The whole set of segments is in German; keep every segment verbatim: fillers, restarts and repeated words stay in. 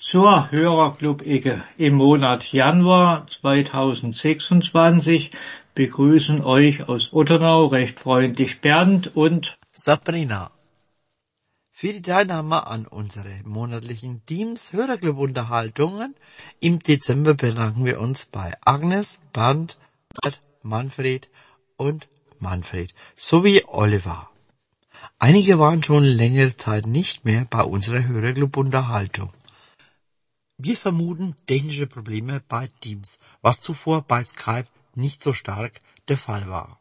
zur Hörerclub-Ecke im Monat Januar zweitausendsechsundzwanzig begrüßen euch aus Ottenau recht freundlich Bernd und Sabrina. Für die Teilnahme an unsere monatlichen Teams Hörerclub-Unterhaltungen im Dezember bedanken wir uns bei Agnes, Bernd, Manfred und Manfred sowie Oliver. Einige waren schon längere Zeit nicht mehr bei unserer Hörerclub-Unterhaltung. Wir vermuten technische Probleme bei Teams, was zuvor bei Skype nicht so stark der Fall war.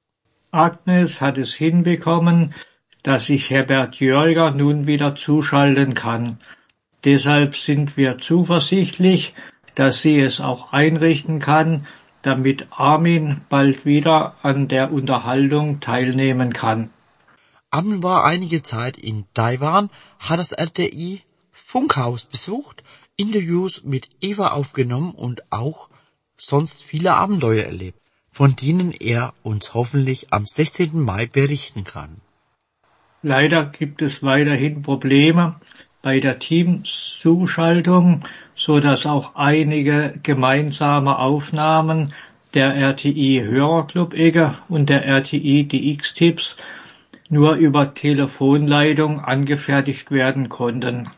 Agnes hat es hinbekommen, dass sich Herbert Jörger nun wieder zuschalten kann. Deshalb sind wir zuversichtlich, dass sie es auch einrichten kann, damit Armin bald wieder an der Unterhaltung teilnehmen kann. Armin war einige Zeit in Taiwan, hat das R T I Funkhaus besucht, Interviews mit Eva aufgenommen und auch sonst viele Abenteuer erlebt, von denen er uns hoffentlich am sechzehnten Mai berichten kann. Leider gibt es weiterhin Probleme bei der Teamzuschaltung, so dass auch einige gemeinsame Aufnahmen der R T I Hörerclub-Ecke und der R T I D X-Tipps nur über Telefonleitung angefertigt werden konnten.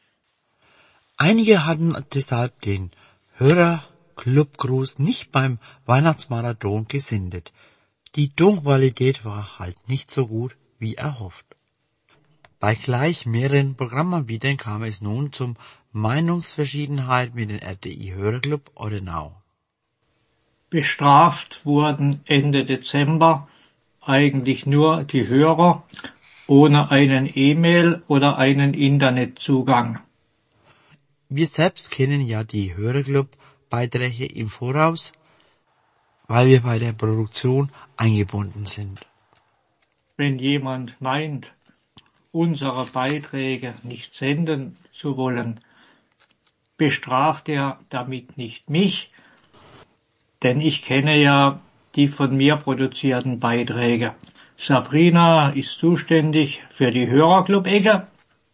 Einige hatten deshalb den Hörerclub-Gruß nicht beim Weihnachtsmarathon gesendet. Die Tonqualität war halt nicht so gut wie erhofft. Bei gleich mehreren Programmanbietern kam es nun zum Meinungsverschiedenheit mit dem R T I Hörerclub Ottenau. Bestraft wurden Ende Dezember eigentlich nur die Hörer ohne einen E-Mail oder einen Internetzugang. Wir selbst kennen ja die Hörerclub-Beiträge im Voraus, weil wir bei der Produktion eingebunden sind. Wenn jemand meint, unsere Beiträge nicht senden zu wollen, bestraft er damit nicht mich, denn ich kenne ja die von mir produzierten Beiträge. Sabrina ist zuständig für die Hörerclub-Ecke.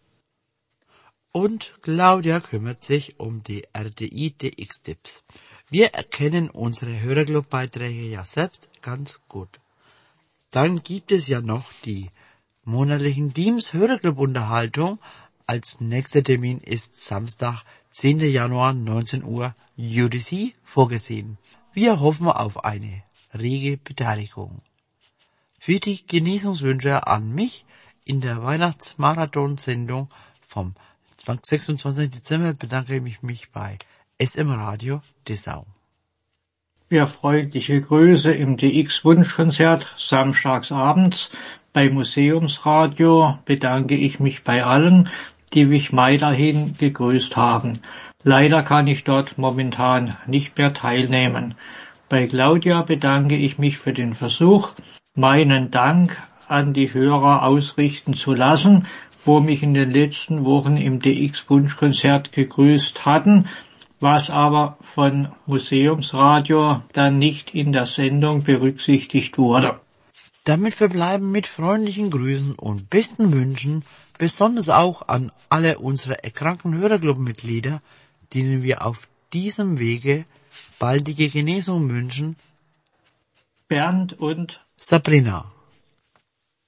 Und Claudia kümmert sich um die R T I D X-Tipps. Wir erkennen unsere Hörerclub-Beiträge ja selbst ganz gut. Dann gibt es ja noch die monatlichen Teams Hörerclub-Unterhaltung. Als nächster Termin ist Samstag, zehnten Januar, neunzehn Uhr U T C vorgesehen. Wir hoffen auf eine rege Beteiligung. Für die Genesungswünsche an mich in der Weihnachtsmarathon-Sendung vom sechsundzwanzigsten Dezember bedanke ich mich bei S M Radio Dessau. Für freundliche Grüße im D X-Wunschkonzert samstags abends bei Museumsradio bedanke ich mich bei allen, die mich weiterhin gegrüßt haben. Leider kann ich dort momentan nicht mehr teilnehmen. Bei Claudia bedanke ich mich für den Versuch, meinen Dank an die Hörer ausrichten zu lassen, wo mich in den letzten Wochen im D X-Wunschkonzert gegrüßt hatten, was aber von Museumsradio dann nicht in der Sendung berücksichtigt wurde. Damit verbleiben mit freundlichen Grüßen und besten Wünschen, besonders auch an alle unsere erkrankten Hörerclub-Mitglieder, denen wir auf diesem Wege baldige Genesung wünschen, Bernd und Sabrina.